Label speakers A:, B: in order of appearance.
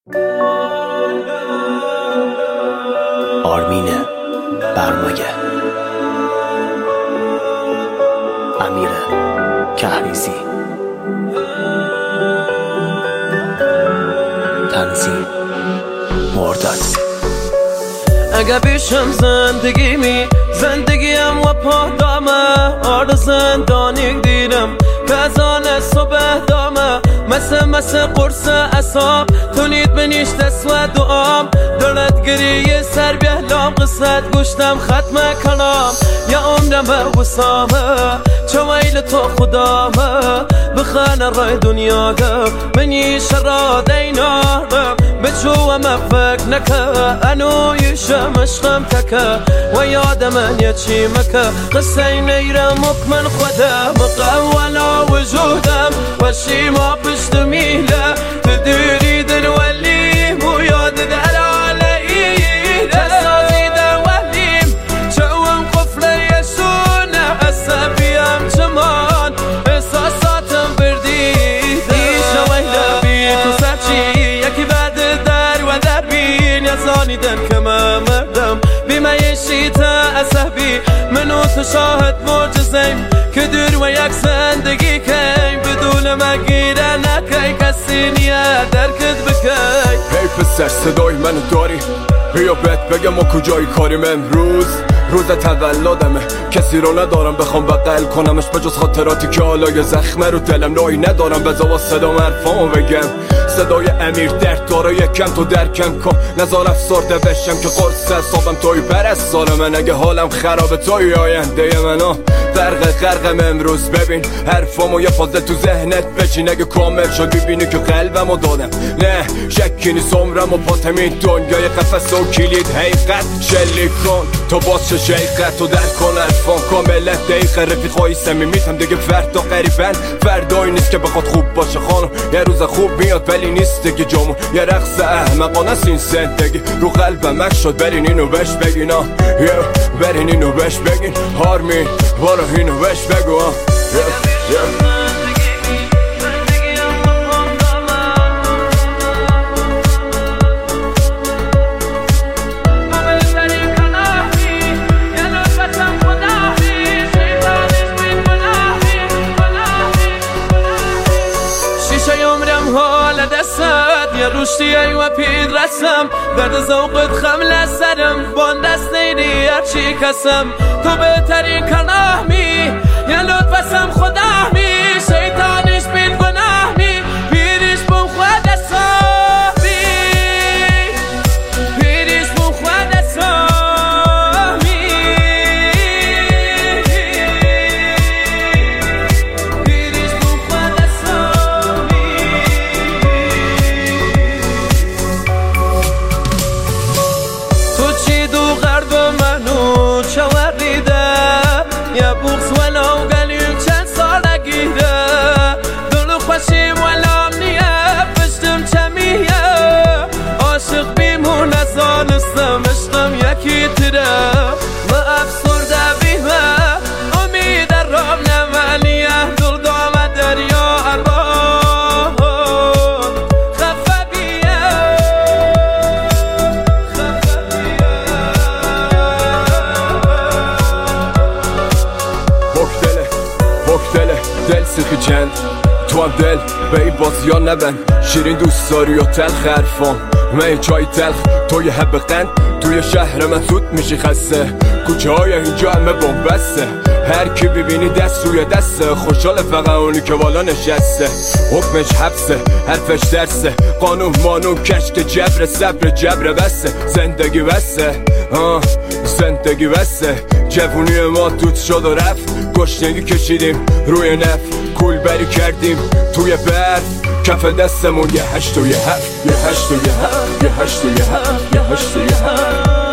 A: آرمین برمگه، امیر کهریزی، تنظیم مرداد.
B: اگه بیشم زندگیم و پادامه، آرد زندانی دیدم که از آن صبح دامه، مثل قرص اصاب تونید بنیش دست و دعام، دلت گریه سر بیهلام قصت گوشتم ختم کلام، یا عمرم وسامه چه ویل تو خدامه، بخانه رای دنیا ده منی شراد ایناره، بچو فکر نکه انو یشم عشقم تکه و یاد من یه چی مکه، قصه نیرم من خودم قولا وجودم و شیما پشت میله، تدیری دل ولیم و یاد دل علیم، تسازیده ولیم چوم قفل یسونه، عصبیم چمان احساساتم بردیده، ایشا ویله بی تو سرچی یکی بعد در و در بین یزانیدن که من مردم، بیمایشیتا عصبی منو تو شاهد معجزیم که دور و یک زندگی کیم، بدون مگیره نکی کسی نیه درکت بکی.
C: هی پسر صدای منو داری؟ بیا بهت بگم ما کجایی کاریم امروز، روز تولدمه، کسی رو ندارم بخوام بغل کنمش بجز خاطراتی که حالا یه زخمه رو دلم، نایی ندارم بذار با صدام حرفامو بگم، صدای امیر درد داره یکم تو درکم کن، نزار افسرده بشم که قرص حسابم توی پرستار من، اگه حالم خرابه توی آینده منو غرقم امروز، ببین حرفامو یه فاضل تو ذهنت بچین، اگه کامل شد ببینی که قلبمو دادم، نه شکی نیست عمرم و پاتم این دنیای قفس و کلید حقیقت شلیک کن، تو باز چه شیقت تو در کن حرفام کاملت دقیقه، رفیقای صمیمیتم دیگه فردا قریبن، فردایی نیست که بخواد خوب باشه خانم، یه روز خوب میاد ولی نیست دیگه جامون، یه رقص احمقانه است این زندگی، رو قلبم اک شد برین اینو بهش بگین، برین اینو بهش بگین، آرمین بارو اینو بهش بگو.
B: حال دستت یه روشتی و پید رسم، درد زوقت خمل سرم بان دست نیدی هرچی کسم، تو بهترین کناهمی یه لطفسم خداهمی، شیطانش بین گناهمی پیریش بون خود اصابی، پیریش بون خود اصابی، پیریش بون خود اصابی. تو چی دو غرب منو چوریده، یه بغض ولو قلیم چند سال گیره، دلو خوشیم ولام نیه پشتم چمیه، عاشق بیمون از آنستم عشقم یکی تره، ما افسرده بیمه امید رام نمانیه، دل دامه دریا ارباب خفه بیه،
C: بکدله دل سیخی چند تو هم دل به این بازی ها نبند، شیرین دوست داری و تلخ حرفام من چای تلخ، توی حب قند توی شهر من زود میشی خسته، کوچه های اینجا همه بومبسته، هر کی ببینی دست روی دسته، خوشحال فقط اونی که بالا نشسته، حکمش حبسه حرفش درسه، قانون مانون کشک جبر صبر جبر بسته، زندگی بسته زندگی بسته، جوونی ما دود شد و رفت، گشنگی کشیدیم روی نف، کول بری کردیم توی برف، کف دستمون یه هشت و یه هفت، یه هشت و یه هفت، یه هشت و یه هفت، یه هشت و یه هفت.